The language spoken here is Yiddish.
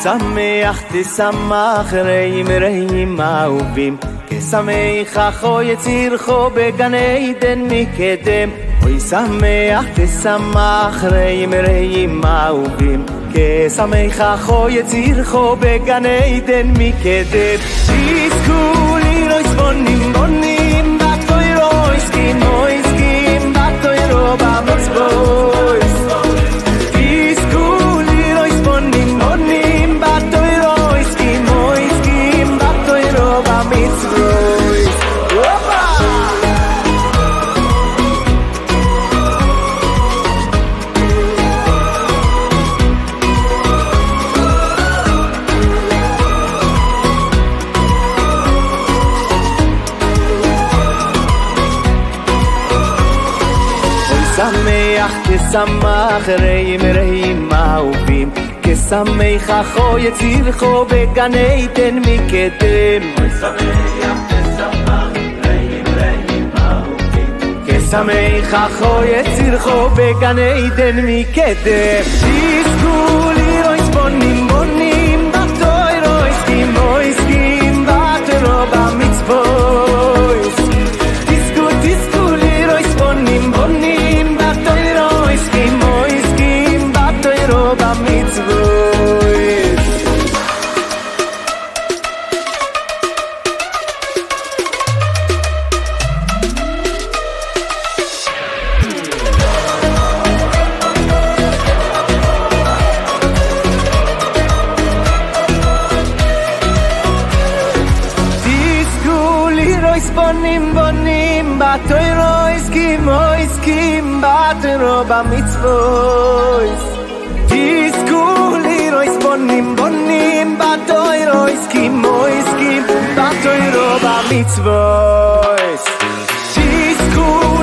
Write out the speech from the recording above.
שמח תשמח רעים רעים אהובים כשמח אחו יצירכו בגן עדן מקדם אוי שמח תשמח רעים רעים אהובים כשמח אחו יצירכו בגן עדן מקדם תזכו לירויס בונים בונים בתוירו הסכימו הסכים בתוירו במצבויס תזכו לירויס בונים בונים בתוירו הסכימו הסכים בתוירו במצבויס שמח כשמח רעים רעים אהובים כשמח אחו יצירכו בגן עדן מקדם אוי שמח כשמח רעים רעים אהובים כשמח אחו יצירכו בגן עדן מקדם תזכו לירויס בונים בונים בתוירו הסכימו הסכים בתוירו במצבויס תזכו לירויס בונים בונים בתוירו הסכימו הסכים בתוירו במצבויס בונים בונים בתוירו הסכימו הסכים בתוירו במצבויס תזכו לירויס בונים בונים בתוירו הסכימו הסכים בתוירו במצבויס תזכו